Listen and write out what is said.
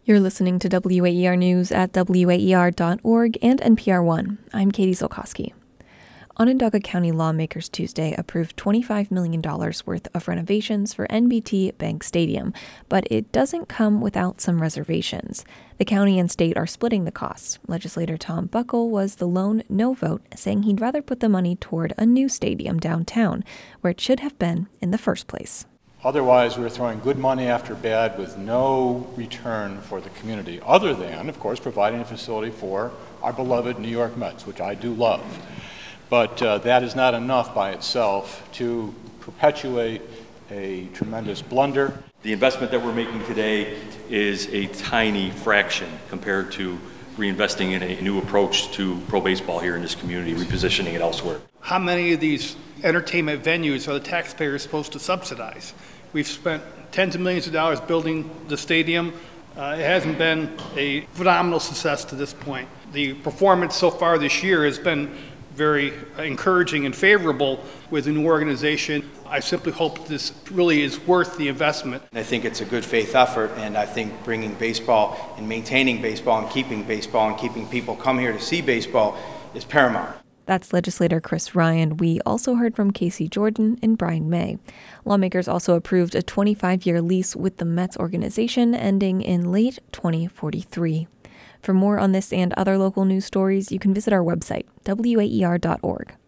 You're listening to WAER News at WAER.org and NPR One. I'm Katie Zolkowski. Onondaga County lawmakers Tuesday approved $25 million worth of renovations for NBT Bank Stadium, but it doesn't come without some reservations. The county and state are splitting the costs. Legislator Tom Buckle was the lone no vote, saying he'd rather put the money toward a new stadium downtown, where it should have been in the first place. Otherwise, we're throwing good money after bad with no return for the community, other than, of course, providing a facility for our beloved New York Mets, which I do love. But that is not enough by itself to perpetuate a tremendous blunder. The investment that we're making today is a tiny fraction compared to reinvesting in a new approach to pro baseball here in this community, repositioning it elsewhere. How many of these entertainment venues are the taxpayers supposed to subsidize? We've spent tens of millions of dollars building the stadium. It hasn't been a phenomenal success to this point. The performance so far this year has been very encouraging and favorable with the new organization. I simply hope this really is worth the investment. I think it's a good faith effort, and I think bringing baseball and maintaining baseball and keeping people come here to see baseball is paramount. That's legislator Chris Ryan. We also heard from Casey Jordan and Brian May. Lawmakers also approved a 25-year lease with the Mets organization ending in late 2043. For more on this and other local news stories, you can visit our website, waer.org.